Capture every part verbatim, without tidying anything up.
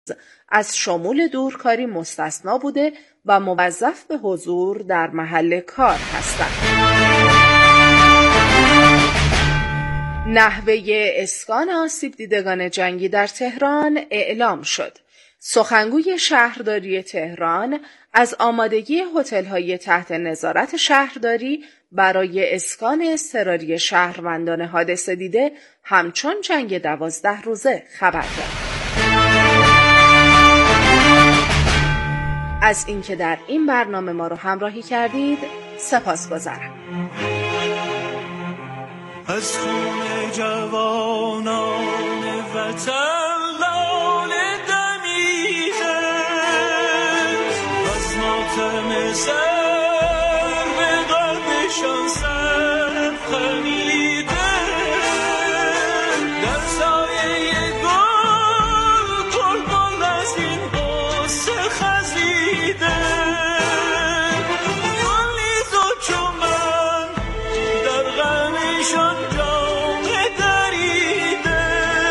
از شمول دورکاری مستثنا بوده و موظف به حضور در محل کار هستند. نحوه اسکان آسیب دیدگان جنگی در تهران اعلام شد. سخنگوی شهرداری تهران از آمادگی هتل‌های تحت نظارت شهرداری برای اسکان اضطراری شهروندان حادثه دیده همچون جنگ دوازده روزه خبر داد. از اینکه در این برنامه ما رو همراهی کردید سپاسگزارم. از خون جوانان وطن لاله دمیده، از ماتم سر به قلبشان سر خمیده، در سایه گل گل گل از این قصه خزیده، گلی تو چو من در غمشان جامه دریده.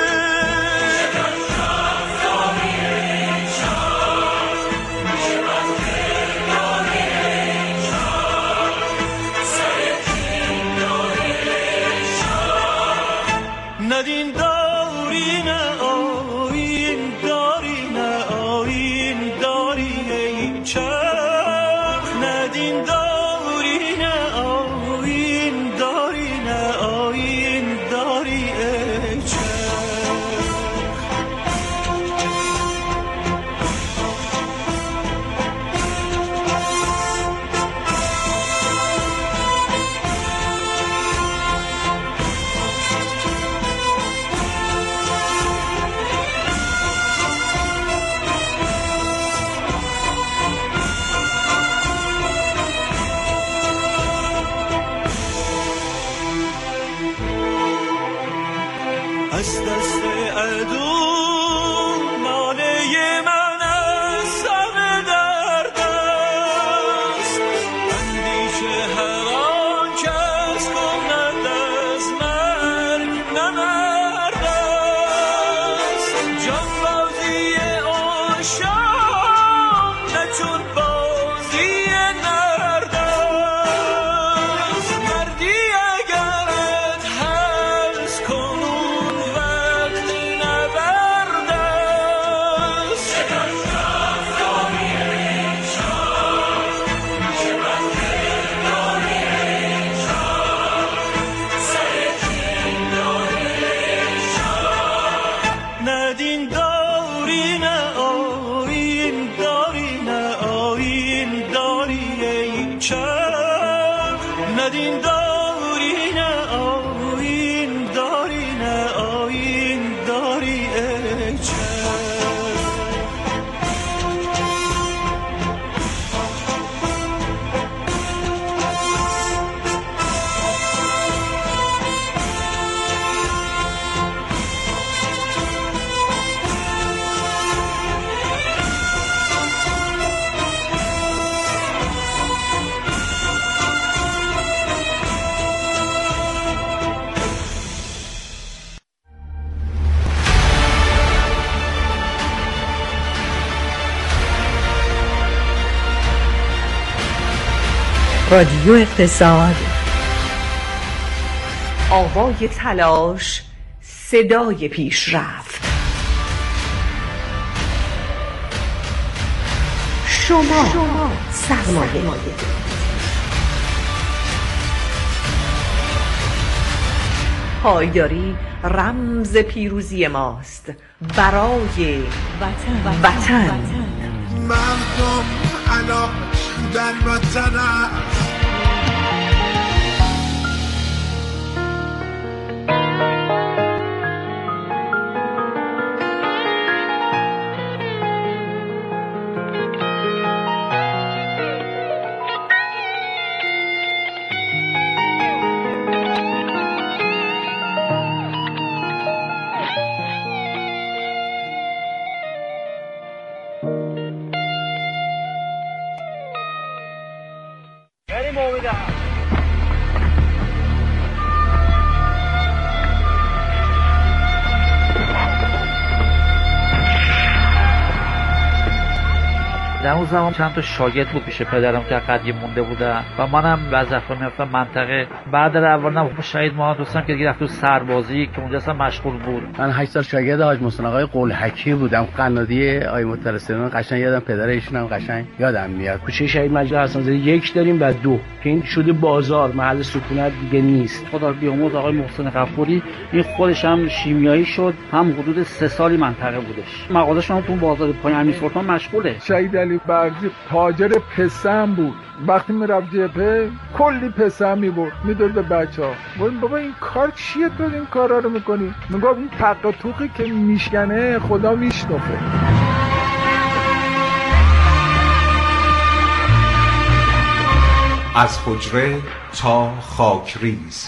ندین داری نه آیین داری نه آیین داری ای چرخ، ندین داری نه آیین داری نه آیین داری ای چرخ. از دست عدو ناله من از سر درد است، اندیشه هر آن کس کند از مرگ نمرد است. جانبازی عاشق نه چون بازی نرد است، مردی اگرت هست کنون وقت نبرد است. ندین داری نه آیین داری نه آیین داری ای چرخ، ندین داری نه آیین داری نه آیین داری ای چرخ. رادیو اقتصاد، آوای تلاش، صدای پیشرفت. شما, شما سرمایه پایداری رمز پیروزی ماست برای وطن. وطن. مردم علاقه در وطن است. در اون زمان چند تا شاگرد بود پیش پدرم که قدیم مونده بودن و منم وظیفه می‌رفتم منطقه. بعد در اولم شهید محمد دوستم که دیگه رفت تو سربازی که اونجا اصلا مشغول بود. من هشت سال شاگرد حاج محسن آقای قلحکی بودم. قنادی آقای مطلسران قشنگ یادم، پدر ایشون هم قشنگ یادم میاد. کوچه شهید مجید حسن‌زاده یک داریم و دو که این شده بازار، محل سکونت دیگه نیست. خدا بیامرز آقای محسن غفوری این خودش هم شیمیایی شد، هم حدود سه سالی منطقه بودش. مغازه‌ش هم تو بازار پای امیر سلطان مشغوله. شهید علی برزی تاجر پسم بود. وقتی میرفت جبهه کلی پسم میبرد میداد به بچه‌ها. گفتم بابا این کار چیه تو این کارا رو میکنی؟ میگم این تق و توقی که میشکنه خدا میشنفه. از حجره تا خاکریز.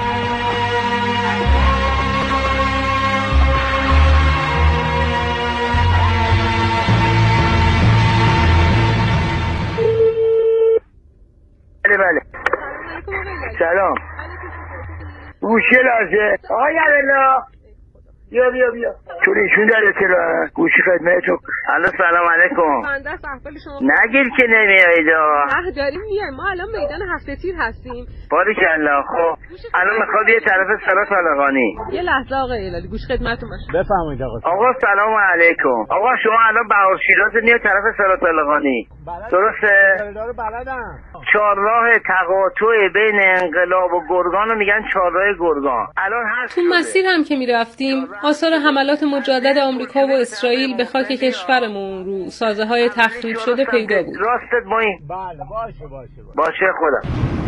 بله بله سلام. گوشی لازه آقای عبدالله بیا بیا بیا چون ایشون در اطلاع گوشی خدمتتون. الو سلام علیکم. بنده احوال شما نگیر که نمیایید. نه داریم میایم، ما الان میدان هفته تیر هستیم. باریکلا. خب الان میخواد یه طرف سرا طالقانی. یه لحظه آقای الالی گوش خدمتتون باشه. بفرمایید آقا. آقا سلام علیکم. آقا شما الان بهار شیراز میاد طرف سرا طالقانی درسته؟ بلدم. چهارراه تقاطع بین انقلاب و گرگان رو میگن چهارراه گرگان. الان هست تو مسیر هم که میرفتیم آثار حملات مجدد آمریکا و اسرائیل به خاک کشورمون رو سازه های تخریب شده پیدا بود. راستت ما این؟ بله باشه باشه باشه خودم.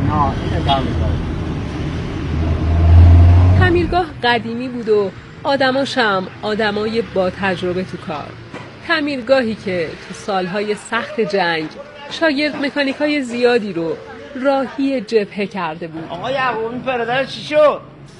تعمیرگاه قدیمی بود و آدماش هم آدمای با تجربه تو کار. تعمیرگاهی که تو سالهای سخت جنگ شاگرد مکانیکای زیادی رو راهی جبهه کرده بود. آقا یعقوبی برادر چی شد؟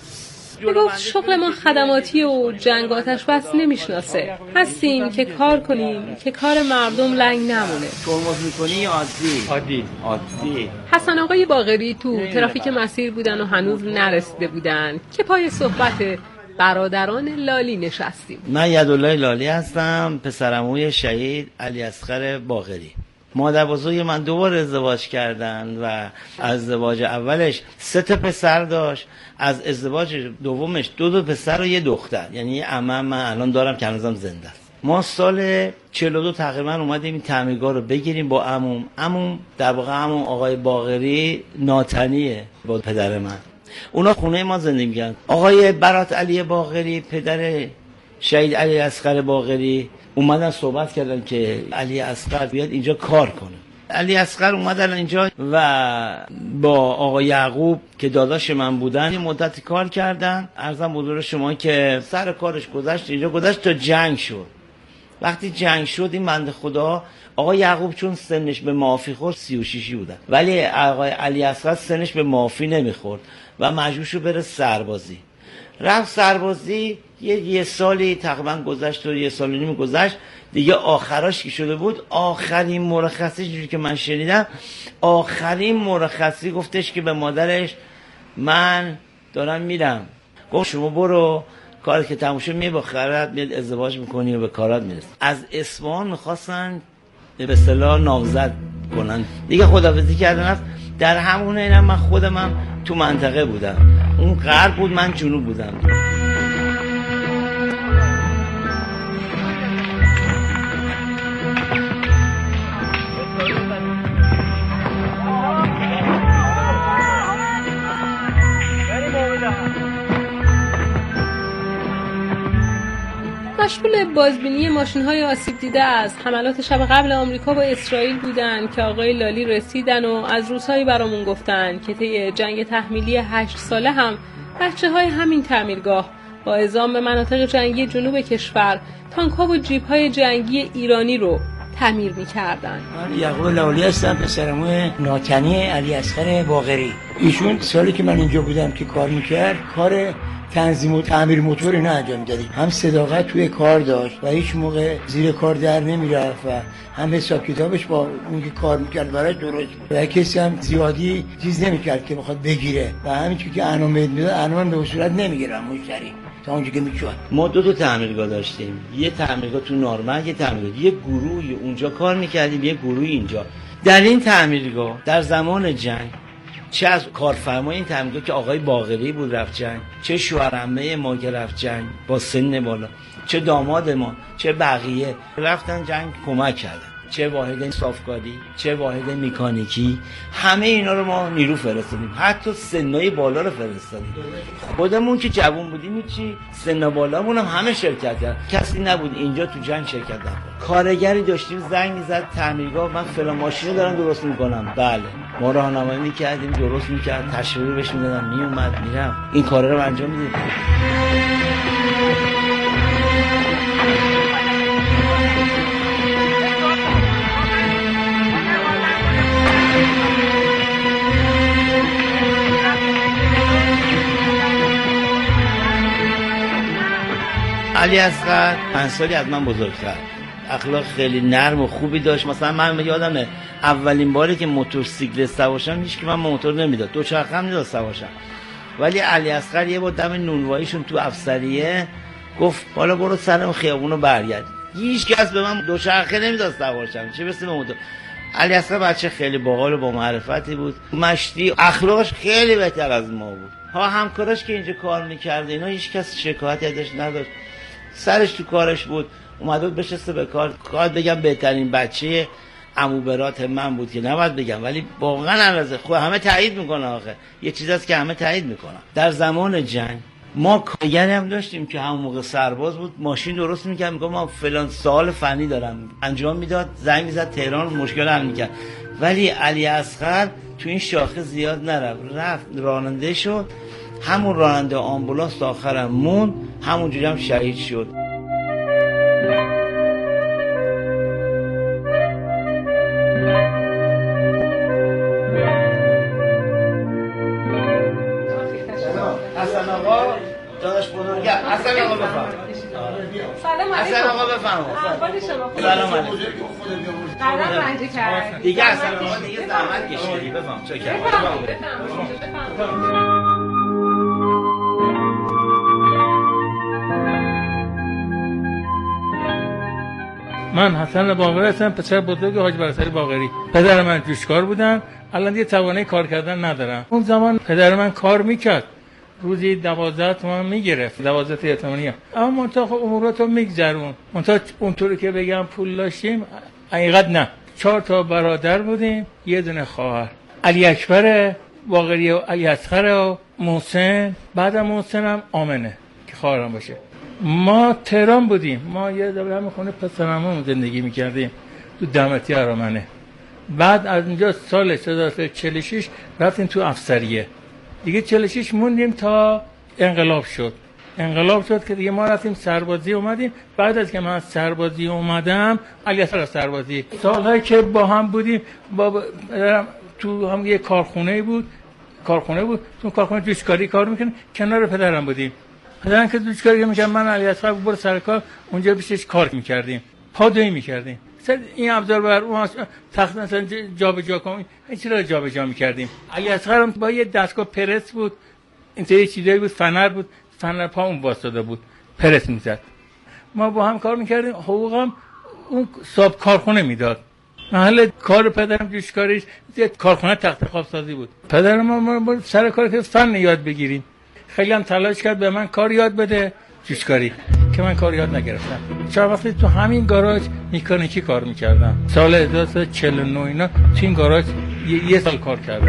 میگفت شغل ما خدماتی و جنگ آتش بس نمیشناسه. هستیم که کار کنیم که کار مردم لنگ نمونه. ترمز میکنی یا عادی؟ عادی عادی. حسن آقای باقری تو ترافیک مسیر بودن و هنوز نرسیده بودن که پای صحبت برادران لالی نشستیم. من یدالله لالی هستم، پسرعموی شهید علی اصغر باقری. مادر بزرگ من دوبار ازدواج کردن و از ازدواج اولش سه تا پسر داشت، از ازدواج دومش دو تا پسر و یه دختر، یعنی عمم من الان دارم که هنوزم زنده است. ما سال چهل و دو تقریبا اومدیم این تعمیرگاه رو بگیریم با عموم. عموم در واقع عموم آقای باقری ناتنیه با پدر من. اونا خونه ما زندگی می‌کردن. آقای برات علی باقری پدر شهید علی اصغر باقری اومدن صحبت کردن که علی اصغر بیاد اینجا کار کنه. علی اصغر اومدن اینجا و با آقا یعقوب که داداش من بودن یه مدت کار کردن. عرضم حضور شما که سر کارش گذشت اینجا گذشت تا جنگ شد. وقتی جنگ شد این بنده خدا آقا یعقوب چون سنش به معافی خورد سی و شش بودن، ولی آقا علی اصغر سنش به معافی نمیخورد و مجبور شد بره سربازی. رفت سربازی یه یه سالی تقریبا گذشت و یه سال و نیم گذشت دیگه آخراش که شده بود. آخرین مرخصی جوری که من شنیدم آخرین مرخصی گفتش که به مادرش من دارم میرم. گفت شما برو کاری که تموم شد می با خرت میاد ازدواج میکنی و به کارات میرسی. از اصفهان میخواستن به اصطلاح نامزد کنن دیگه. خداحافظی کردن رفت. در همون اینم من خودم هم تو منطقه بودم. اون غرب بود من جنوب بودم. مشغول بازبینی ماشین‌های آسیب دیده از حملات شب قبل آمریکا با اسرائیل بودن که آقای لالی رسیدن و از روزهایی برامون گفتن که طی جنگ تحمیلی هشت ساله هم بچه‌های همین تعمیرگاه با اعزام به مناطق جنگی جنوب کشور تانک‌ها و جیپ‌های جنگی ایرانی رو تعمیر می‌کردن. من یعقوب لالی هستم، پسرعموی ناتنی علی اصغر باقری. ایشون سالی که من اینجا بودم که کار می‌کرد کار تنظیم و تعمیر موتور اینا انجام دادیم. هم صداقت توی کار داشت و هیچ موقع زیر کار در نمیرفت و هم حساب کتابش با اون که کار میکرد براش درست بود و کسی هم زیادی چیز نمیکرد که بخواد بگیره و همین که انعام میداد انعام به صورت نمیگیرن مشتری. تا اونجا که میشد. ما دو تا تعمیرگاه داشتیم، یه تعمیرگاه تو نارمند، یه تعمیرگاه، یه گروهی اونجا کار میکردیم، یه گروهی اینجا. در این تعمیرگاه در زمان جنگ چه از کارفرمای این تعمیرگاه که آقای باقری بود رفت جنگ، چه شوهرعمه ما که رفت جنگ با سن بالا، چه داماد ما، چه بقیه رفتن جنگ کمک کردن، چه واحد صافکاری، چه واحد مکانیکی، همه اینا رو ما نیرو فرستادیم، حتی سنای بالا رو فرستادیم. خودمون که جوان بودیم چی سنا بالامون هم همه شرکت کرد، کسی نبود اینجا تو جنگ شرکت نکنه. کارگری داشتیم زنگ زد تعمیرگاه من فلان ماشین دارم درست میکنم، بله ما راهنمایی میکردیم، درست میکرد، تشریح بهش میدادم، میومد میرم این کارا رو انجام میدیم. علی اصغر پنج سالی از من بزرگتر، اخلاق خیلی نرم و خوبی داشت. مثلا من یادمه اولین باری که موتورسیکلت سوارشم هیچ که من موتور نمیداد، دوچرخه هم نمیداد سوارشم، ولی علی اصغر یه بار دم نونواییشون تو افسریه گفت حالا برو سر خیابونو برگرد. هیچ کس به من دوچرخه نمیداد سوارشم، چه برسه به موتور. علی اصغر بچه خیلی باحال و با معرفتی بود، مشتی، اخلاقش خیلی بهتر از ما بود. ها همکاراش که اینجا کار می‌کرد اینا هیچ کس شکایتی ازش نداشت، سرش تو کارش بود، اومده بود بشسته به کار. کار بگم بهترین بچه عمو برات من بود که نباید بگم، ولی واقعا اندازه خود همه تایید میکنه. آخه یه چیز هست که همه تایید میکنن. در زمان جنگ ما کارگری هم داشتیم که همون موقع سرباز بود، ماشین درست میکرد، میگم ما فلان سوال فنی دارم انجام میداد، زنگ میزد تهران مشکل حل میکرد. ولی علی اصغر تو این شاخه زیاد نرفت، رفت راننده شد، همون راننده آمبولانس آخرم مون، همونجوری هم شهید شد. حسن آقا داداش بزرگم، حسن آقا بفرم. سلام علیکم. حسن آقا بفرم. احوال شما؟ سلام علیکم. قدم رنجی کرد. دیگه حسن آقا دیگه زحمت کشیدی، بفرم. چه کردی؟ بفرم بفرم. من حسن باقری هستم، پسر بزرگ حاج برسری باقری. پدر من جوشکار بودن، الان دیگه توانایی کار کردن ندارم. اون زمان پدر من کار میکرد، روزی دوازده تومن میگرفت، دوازده تومنیه. اما منطقه خب اموراتو میگذرون، منطقه اونطوری که بگم پول داشتیم حقیقت نه. چهار تا برادر بودیم، یه دونه خواهر، علی اکبر باقری و علی اصغر و محسن، بعد محسن هم آمنه که خواهرم باشه. ما تهران بودیم، ما یه دوره هم خونه پسرمون زندگی میکردیم تو دمتی ارامنه. بعد از اونجا سال هزار و چهل و شش رفتیم تو افسریه دیگه. چهل و شش موندیم تا انقلاب شد. انقلاب شد که دیگه ما رفتیم سربازی اومدیم. بعد از که من سربازی اومدم، علی اصغر سربازی، سالهایی که با هم بودیم، با تو هم یه کارخونه بود، کارخونه بود تو کارخونه جوشکاری کار میکنه، کنار پدرم بودیم. پدرم که جوشکاری میکنه، من علی اصغر برو سر کار، اونجا پیشش کار میکردیم، پادویی میکردیم. این ابزار بر اون تخت مثلا جابجا کنیم، این چیزا رو جابجا میکردیم. علی اصغر با یه دستگاه پرس بود، این سری چیزایی بود، فنر بود، فنر پا اون واسطه بود، پرس میزد. ما با هم کار میکردیم، حقوقم اون صاحب کارخونه میداد. محل کار پدرم جوشکاریش یه کارخونه تخت خواب سازی بود. پدر ما, ما سر کار که فن یاد بگیریم، خیلی هم تلاش کرد به من کار یاد بده جوشکاری، که من کار یاد نگرفتم. چند وقتی تو همین گاراژ مکانیکی کار میکردم. سال هزار و سیصد و چهل و نه اینا تو این گاراژ یه, یه سال کار کردم.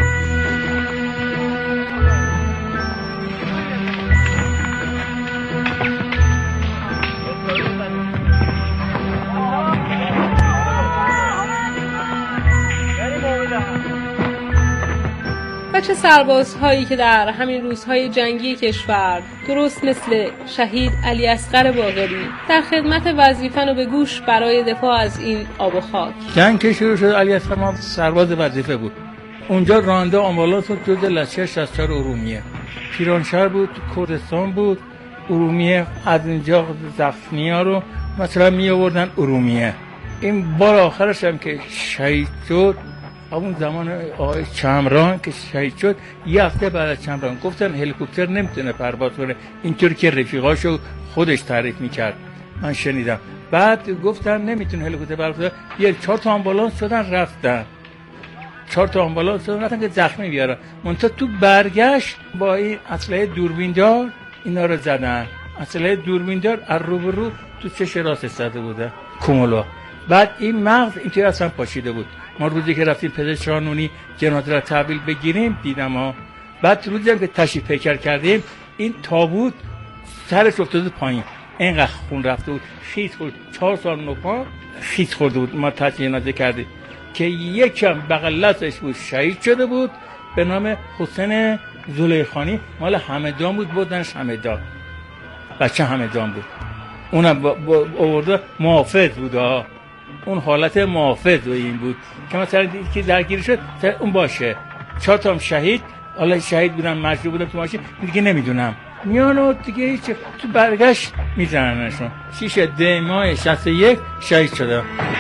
و چه سربازهایی که در همین روزهای جنگی کشور، درست مثل شهید علی اصغر باقری، در خدمت وظیفه‌ن و به گوش برای دفاع از این آب و خاک. جنگ که شروع شد، علی اصغر ما سرباز وظیفه بود. اونجا راننده آمبولانس بود، جز لشکر شصت و چهار ارومیه. پیرانشهر بود، کردستان بود، ارومیه از اینجا زخمی‌ها رو مثلا می آوردن ارومیه. این بار آخرش هم که شهید شد همون زمان آقای چمران که شهید شد، یه هفته بعد از چمران گفتن هلیکوپتر نمیتونه پرواز کنه، اینطور که رفیقاشو خودش تعریف میکرد، من شنیدم. بعد گفتن نمیتونه هلیکوپتر پرواز کنه، یه چهار تا آمبولانس شدن رفتن، چهار تا آمبولانس شدن رفتن که زخمی بیارن. منتها تو برگشت با این اسلحه دوربیندار اینا رو زدن، اسلحه دوربیندار از رو به رو تو چش راست زده بوده کومولا. بعد این مغز اینطوری اصلا پاشیده بود. ما روزی که رفتیم پزشک قانونی جنازه را تحویل بگیریم دیدم ها. بعد روزی هم که تشریف پیکر کردیم این تابوت سرش افتاده پایین، اینقدر خون رفته بود، خیس خورد، چهار سال نوپا خیس خورده بود. ما تشریف جنازه کردیم که یکم بغل دستش بود شهید شده بود به نام حسین زلیخانی، مال همدان بود، بودنش همدان، بچه همدان بود. اونم با با آورده محافظ بود ها. اون حالت محافظ و این بود که مثلا که درگیری شد اون باشه. چهار تا هم شهید، حالا شهید بودن مجروح بودن تو ماشین دیگه نمیدونم میان و دیگه هیچ تو برگشت میزننشون. شیش دی ماه شصت و یک شهید شده.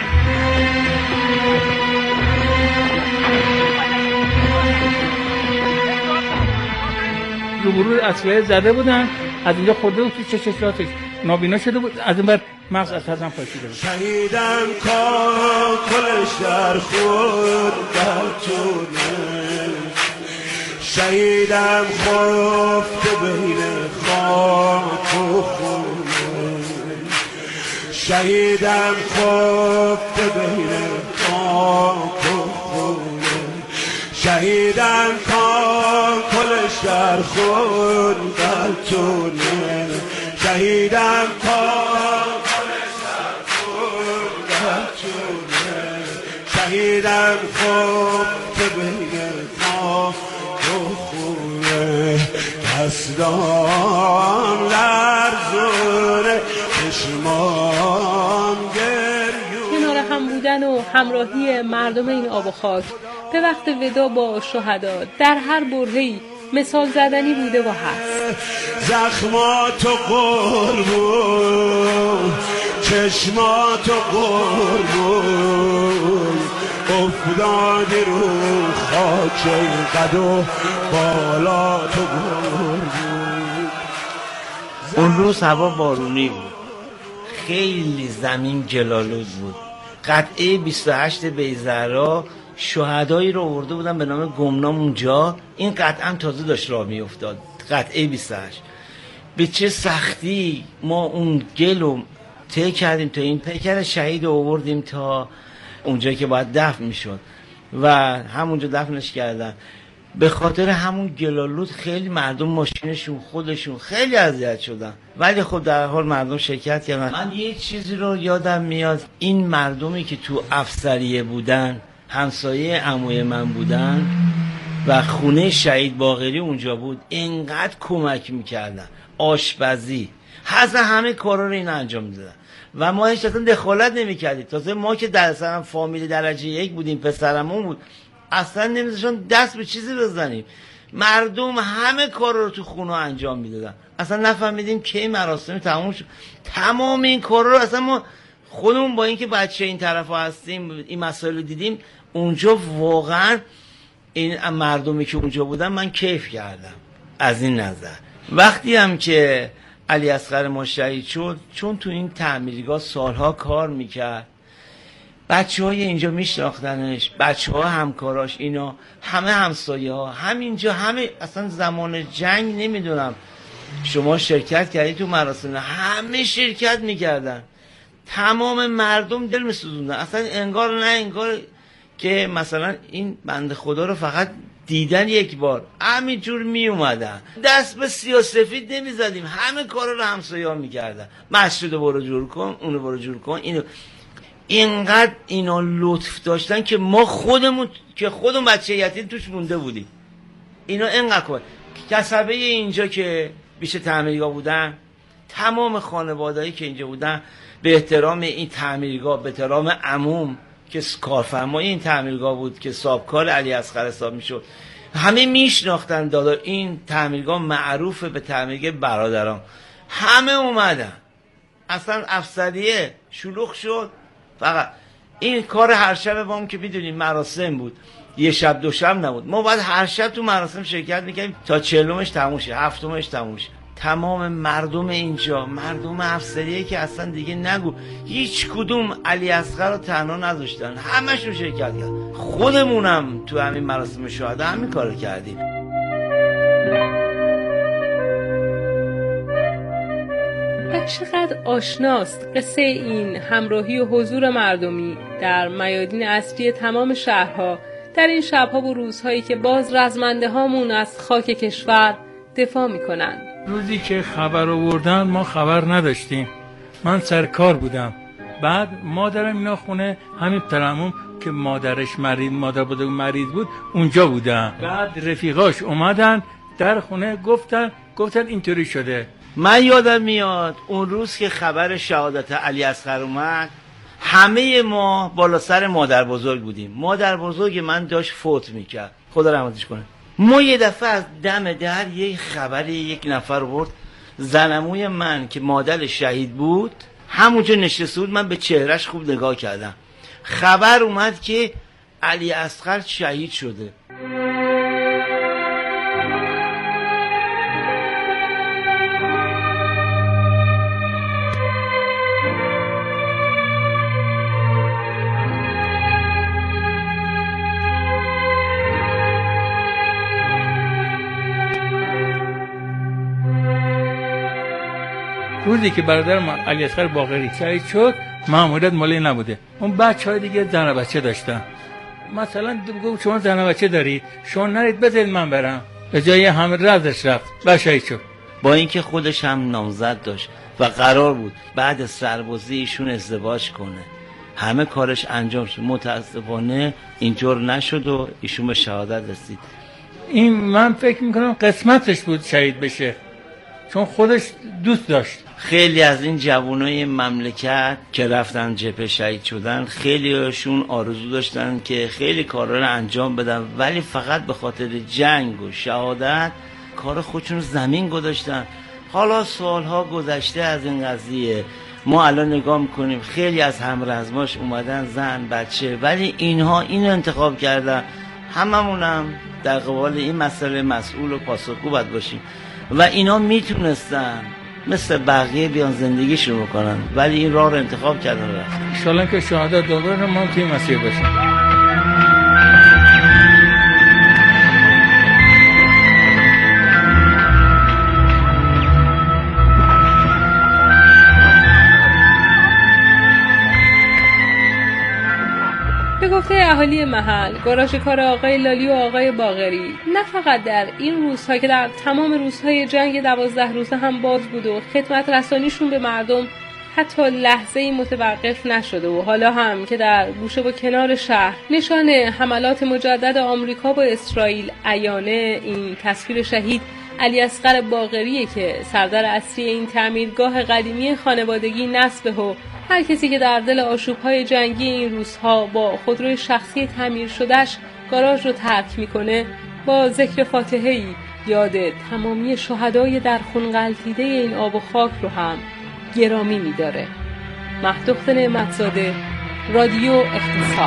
روبرو اسلحه زده بودن، از اینجا خورده بود تو چشماتش نابینا شده بود، از این بر مغز از هم پاشیده بود. شهیدم کاکلش در خود دلتونه، شهیدم خفته بین خاک و خونه، شهیدم خفته بین خاک و خونه، شهیدم کاکلش در خود دلتونه، شهیدم کاکلش در خود دلتونه، شهیدم خفته بین خاک و خونه، دستام لرزونه چشمام گریون. کنار هم بودن و همراهی مردم این آب و خاک به وقت ودا با شهدا در هر برهه‌ای مثال زدنی بوده و هست. زخماتو قربون، چشماتو قربون، افتادی رو خاک قد و بالا تو قربون. اون روز هوا بارونی بود، خیلی زمین گلالود بود. قطعه بیست و هشت بیزهرا شهدایی رو آورده بودن به نام گمنام اونجا. این قطعه هم تازه داشت راه می افتاد، قطعه بیست و هشت. به چه سختی ما اون گل رو طی کردیم تا این پیکر شهید رو آوردیم تا اونجایی که باید دفن می شد و همونجا دفنش کردن. به خاطر همون گلالود خیلی مردم ماشینشون خودشون خیلی اذیت شدن، ولی خب در حال مردم شرکت کردن. من یه چیزی رو یادم میاد، این مردمی که تو افسریه بودن همسایه عموی من بودن و خونه شهید باقری اونجا بود، اینقدر کمک میکردن، آشپزی، حتی همه کارا رو این انجام میدادن و ما هیچ اصلا دخالت نمیکردیم. تازه ما که در اصلا فامیل درجه یک بودیم، پسرمون بود، اصلا نمیذاشتن دست به چیزی بزنیم. مردم همه کار رو تو خونه انجام میدادن، اصلا نفهمیدیم کی مراسم تموم شد. تمام این کار رو اصلا ما خودمون با اینکه بچه این طرفا هستیم این مسائل رو دیدیم اونجا، واقعا این مردمی که اونجا بودن من کیف کردم از این نظر. وقتی هم که علی اصغر ما شهید شد، چون تو این تعمیرگاه سالها کار میکرد، بچه های اینجا میشناختنش، بچه ها همکاراش، اینا همه همسایه ها همینجا، همه اصلا زمان جنگ نمیدونم شما شرکت کردی تو مراسم، همه شرکت میکردن، تمام مردم دل میسوزوندن، اصلا انگار نه انگار که مثلا این بنده خدا رو فقط دیدن یک بار، همینجور می اومدن، دست به سیاه‌سفید نمیزدیم، همه کارا رو همسایه ها میکردن، مسجد برو جور کن، اونو برو جور کن، اینو. اینقدر اینا لطف داشتن که ما خودمون که خودمون بچه یتیم توش مونده بودیم. اینا اینقدر کن کسبه اینجا که بیش تعمیرگاه بودن، تمام خانوادهایی که اینجا بودن به احترام این تعمیرگاه، به احترام عموم که کارفرمای این تعمیرگاه بود که صاحبکار علی اصغر حساب میشد، همه میشناختن دادا این تعمیرگاه معروفه به تعمیرگاه برادران، همه اومدن. اصلا افسریه شلوغ شد، فقط این کار هر شب ما هم که میدونیم مراسم بود، یه شب دو شب نبود، ما باید هر شب تو مراسم شرکت میکنیم تا چهلمش تموم شه، هفتمش تموم شه. تمام مردم اینجا، مردم افسریه که اصلا دیگه نگو، هیچ کدوم علی اصغر رو تنها نذاشتن، همشون شرکت کردن. خودمونم تو همین مراسم شهدا همین کارو کردیم. و چقدر آشناست قصه این همراهی و حضور مردمی در میادین اصلی تمام شهرها در این شبها و روزهایی که باز رزمنده هامون از خاک کشور دفاع میکنن. روزی که خبر آوردن ما خبر نداشتیم، من سرکار بودم. بعد مادرم اینا خونه همین ترمم که مادرش مریض، مادر بوده مریض بود، اونجا بودن. بعد رفیقاش اومدن در خونه گفتن گفتن اینطوری شده. من یادم میاد اون روز که خبر شهادت علی اصغر اومد، همه ما بالا سر مادر بزرگ بودیم. مادر بزرگ من داشت فوت میکرد، خدا رحمتش کنه. ما یه دفعه از دم در یه خبری یک نفر برد، زنموی من که مادر شهید بود همونجا نشسته بود، من به چهرش خوب نگاه کردم. خبر اومد که علی اصغر شهید شده. روزی که برادرم علی اصغر باقری شهید شد، ماموریت مالی نبوده، اون بچهای دیگه زن و بچه داشتن. مثلا بگو شما زن و بچه دارید، شما نرید بذارید من برم، به جای همه رفتش رفت و شهید شد. با اینکه خودش هم نامزد داشت و قرار بود بعد از سربازی ایشون ازدواج کنه، همه کارش انجام شد، متاسفانه اینطور نشد و ایشون به شهادت رسید. این من فکر میکنم قسمتش بود شهید بشه، چون خودش دوست داشت. خیلی از این جوانای مملکت که رفتن جبهه شهید شدن، خیلی هاشون آرزو داشتن که خیلی کارا رو انجام بدن، ولی فقط به خاطر جنگ و شهادت کار خودشون زمین گذاشتن. حالا سالها گذشته از این قضیه، ما الان نگاه میکنیم خیلی از همرزماش اومدن زن بچه، ولی اینها اینو انتخاب کردن. هممونم در قبال این مسئله مسئول و پاسخگو باید باشیم و اینا میتونستن مثل بقیه بیان زندگیشون بکنن، ولی این راه رو انتخاب کردن رفتن. ان شاءالله که شهادت دوباره ما توی مسیر باشیم. به گفته اهالی محل، گاراژ کار آقای لالی و آقای باقری نه فقط در این روزها که در تمام روزهای جنگ دوازده روزه هم باز بود و خدمت رسانیشون به مردم حتی لحظه‌ای متوقف نشده و حالا هم که در گوشه و کنار شهر نشان حملات مجدد آمریکا با اسرائیل عیانه، این تصویر شهید علی اصغر باقریه که سردر اصلی این تعمیرگاه قدیمی خانوادگی نصبه و هر کسی که در دل آشوب‌های جنگی این روزها با خودروی شخصی تعمیر شدهش گاراژ رو ترک میکنه، با ذکر فاتحه‌ای یاد تمامی شهدای در خون غلتیده این آب و خاک رو هم گرامی می‌داره. مهدوخت نعمتزاده، رادیو اقتصاد.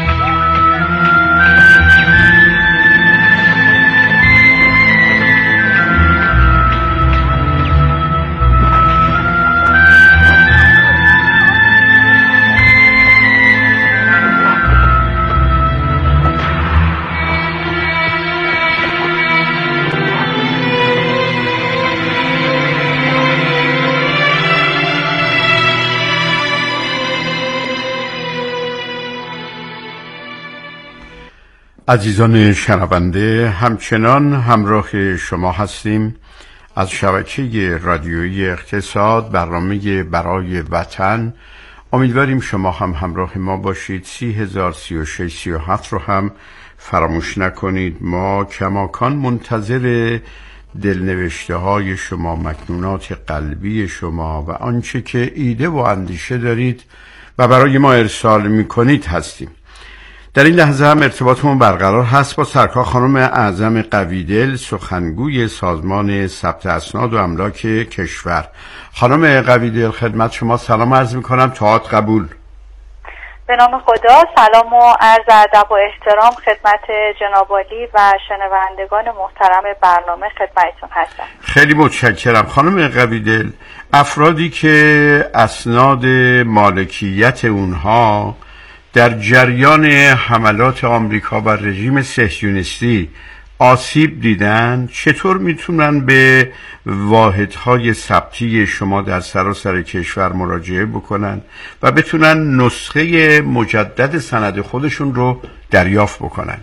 عزیزان شنونده، همچنان همراه شما هستیم از شبکه رادیویی اقتصاد، برنامه برای وطن. امیدواریم شما هم همراه ما باشید. سی هزار سی و شش سی و هفت رو هم فراموش نکنید. ما کماکان منتظر دلنوشته های شما، مکنونات قلبی شما و آنچه که ایده و اندیشه دارید و برای ما ارسال میکنید هستیم. در این لحظه هم ارتباطمون برقرار هست با سرکار خانم اعظم قویدل، سخنگوی سازمان ثبت اسناد و املاک کشور. خانم قویدل، خدمت شما سلام عرض میکنم. تاعت قبول. به نام خدا. سلام و عرض ادب و احترام خدمت جناب عالی و شنوندگان محترم برنامه خدمتتون هستم. خیلی متشکرم خانم قویدل. افرادی که اسناد مالکیت اونها در جریان حملات آمریکا بر رژیم صهیونیستی آسیب دیدن، چطور میتونن به واحدهای ثبتی شما در سراسر کشور مراجعه بکنن و بتونن نسخه مجدد سند خودشون رو دریافت بکنن؟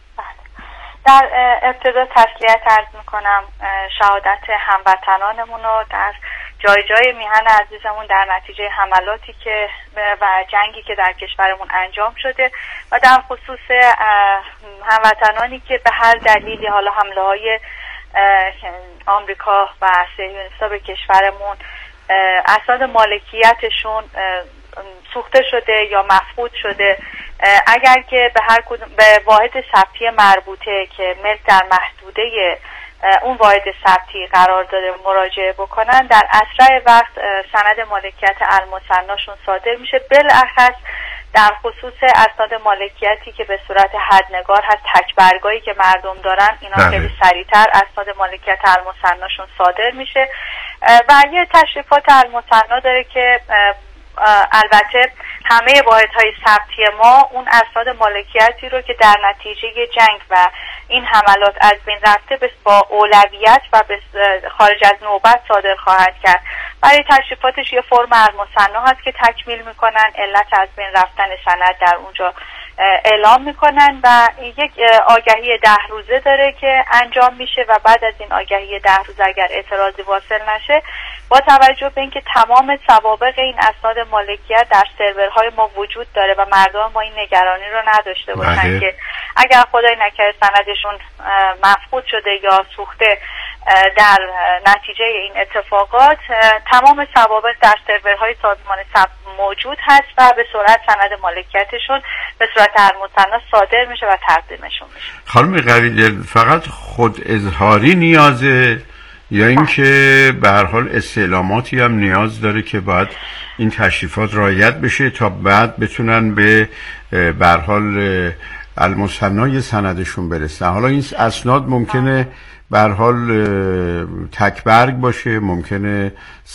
در ابتدا تسلیت عرض میکنم شهادت هموطنانمون رو در جای جای میهن عزیزمون در نتیجه حملاتی که و جنگی که در کشورمون انجام شده و در خصوص هموطنانی که به هر دلیلی حالا حمله های آمریکا و صهیونیست‌ها به کشورمون اسناد مالکیتشون سوخته شده یا مفقود شده، اگر که به هر کدوم به واحد ثبتی مربوطه که ملک در محدوده اون واحد ثبتی قرار داده مراجعه بکنن، در اسرع وقت سند مالکیت المثناشون صادر میشه. بالاخص در خصوص اسناد مالکیتی که به صورت حدنگار هست، تکبرگایی که مردم دارن، اینا بله. خیلی سریعتر اسناد مالکیت المثناشون صادر میشه و یه تشریفات المثنا داره که البته همه واحدهای ثبتی ما اون اسناد مالکیتی رو که در نتیجه جنگ و این حملات از بین رفته با اولویت و به خارج از نوبت صادر خواهد کرد. برای تشریفاتش یه فرم المثنا هست که تکمیل میکنن، علت از بین رفتن سند در اونجا اعلام میکنن و یک آگهی ده روزه داره که انجام میشه و بعد از این آگهی ده روزه اگر اعتراضی واصل نشه، با توجه به اینکه تمام سوابق این اسناد مالکیت در سرورهای ما وجود داره و مردم ما این نگرانی رو نداشته باشن که اگر خدای نکرده سندشون مفقود شده یا سوخته در نتیجه این اتفاقات، تمام سوابق در سرورهای سازمان ثبت موجود هست و به سرعت سند مالکیتشون به صورت المثنا صادر میشه و تقدیمشون میشه. خانم قویدل، فقط خود اظهاری نیازه یا اینکه به هر حال استعلاماتی هم نیاز داره که باید این تشریفات رعایت بشه تا بعد بتونن به به هر حال المثنای سندشون برسن؟ حالا این اسناد ممکنه به هر حال تکبرگ باشه، ممکنه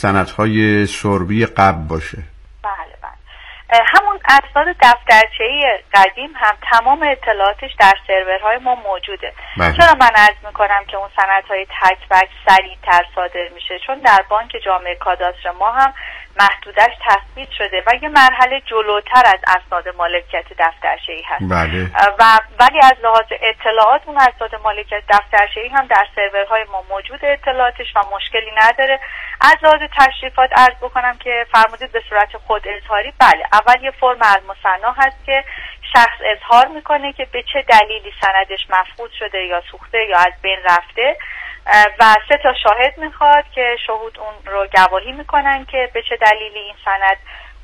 سندهای سربی قبل باشه. بله بله. همون اسناد دفترچه‌ای قدیم هم تمام اطلاعاتش در سرورهای ما موجوده. بله. چرا من عرض میکنم که اون سندهای تکبرگ سریعتر صادر میشه؟ چون در بانک جامعه کاداستر ما هم محدودش تثبیت شده و یه مرحله جلوتر از اسناد مالکیت دفترچه‌ای هست. بله. و ولی از لحاظ اطلاعات اون اسناد مالکیت دفترچه‌ای هم در سرورهای ما موجود اطلاعاتش و مشکلی نداره. از لحاظ تشریفات عرض بکنم که فرمودید به صورت خود اظهاری، بله، اول یه فرم المثنا هست که شخص اظهار میکنه که به چه دلیلی سندش مفقود شده یا سوخته یا از بین رفته و سه تا شاهد میخواد که شهود اون رو گواهی میکنن که به چه دلیلی این سند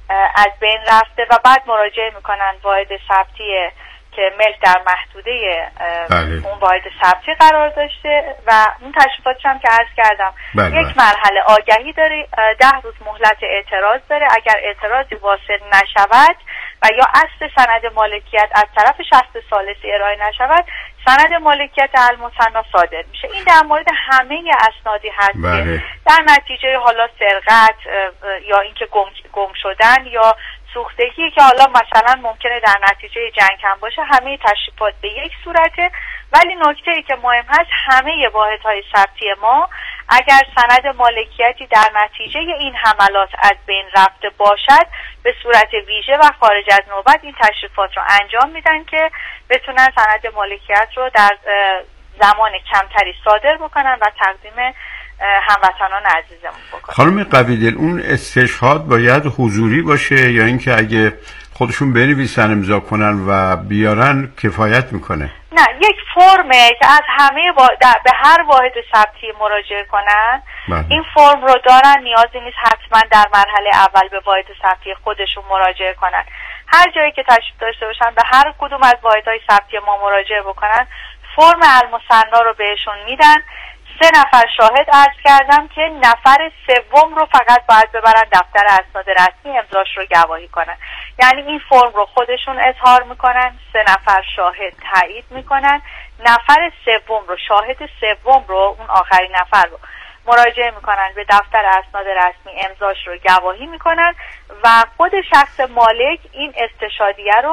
از بین رفته و بعد مراجعه میکنن واحد ثبتی که ملک در محدوده بله. اون واحد ثبتی قرار داشته و اون تشریفاتش هم که عرض کردم بله. یک مرحله آگهی داره، ده روز مهلت اعتراض داره. اگر اعتراضی واصل نشود و یا اصل سند مالکیت از طرف شخص ثالثی ارائه نشود، سند مالکیت المثنا صادر میشه. این در مورد همه اسنادی هست بله. در نتیجه حالا سرقت یا اینکه گم, گم شدن یا سوختگی که حالا مثلا ممکنه در نتیجه جنگ هم باشه، همه تشریفات به یک صورته. ولی نکته ای که مهم هست، همه واحدهای ثبتی ما اگر سند مالکیتی در نتیجه این حملات از بین رفته باشد، به صورت ویژه و خارج از نوبت این تشریفات رو انجام میدن که بتونن سند مالکیت رو در زمان کمتری صادر بکنن و تقدیم هموطنان عزیزمون بکنن. خانم قویدل، اون استشهاد باید حضوری باشه یا اینکه اگه خودشون بنویسن امضا کنن و بیارن کفایت میکنه؟ نه، یک فرمه که از همه با... به هر واحد ثبتی مراجعه کنن. بله. این فرم رو دارن، نیازی نیست حتما در مرحله اول به واحد ثبتی خودشون مراجعه کنن. هر جایی که تشریف داشته باشن به هر کدوم از واحدهای ثبتی ما مراجعه بکنن، فرم المثنا رو بهشون میدن. سه نفر شاهد عرض کردم که نفر سوم رو فقط باید ببرن دفتر اسناد رسمی امضاش رو گواهی کنن. یعنی این فرم رو خودشون اظهار میکنن، سه نفر شاهد تایید میکنن، نفر سوم رو، شاهد سوم رو، اون آخرین نفر رو مراجعه میکنن به دفتر اسناد رسمی، امضاش رو گواهی میکنن و خود شخص مالک این استشهادیه رو